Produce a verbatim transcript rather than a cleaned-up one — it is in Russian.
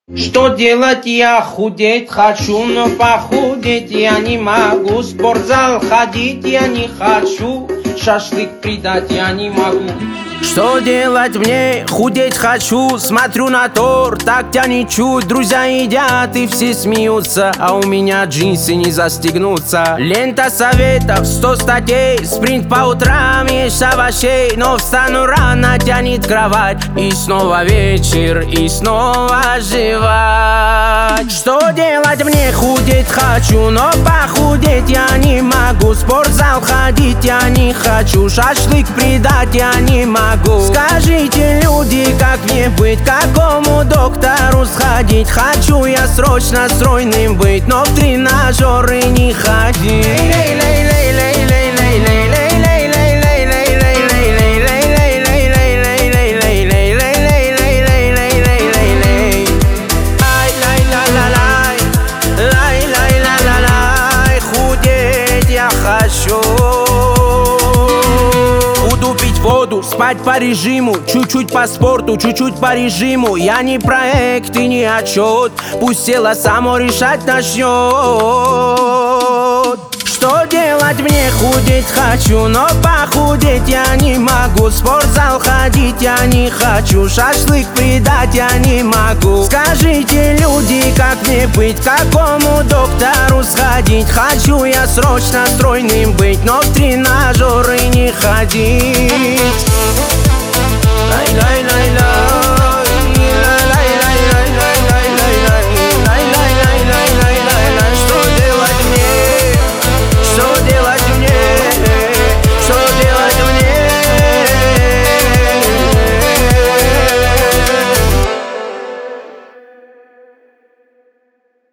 Что делать, я худеть хочу, но похудеть я не могу. В спортзал ходить я не хочу, шашлык придать я не могу. Что делать мне? Худеть хочу. Смотрю на торт, так тянет чуть. Друзья едят и все смеются, а у меня джинсы не застегнутся. Лента советов, сто статей. Спринт по утрам, ешь овощей. Но встану рано, тянет кровать. И снова вечер, и снова жевать. Что делать мне? Худеть хочу, но похудеть я не могу. В спортзал ходить я не хочу, шашлык придать я не могу. Скажите, люди, как мне быть, к какому доктору сходить? Хочу я срочно стройным быть, но в тренажеры не ходить. Худеть я хочу. Воду, спать по режиму, чуть-чуть по спорту, чуть-чуть по режиму. Я не проект и не отчет, пусть тело само решать начнет. Что делать мне? Худеть хочу, но похудеть я не могу. В спортзал ходить я не хочу, шашлык придать я не могу. Скажите, люди, как мне быть, к какому доктору сходить? Хочу я срочно стройным быть, но в тренажеры не ходить. Лай-лай-лай-лай.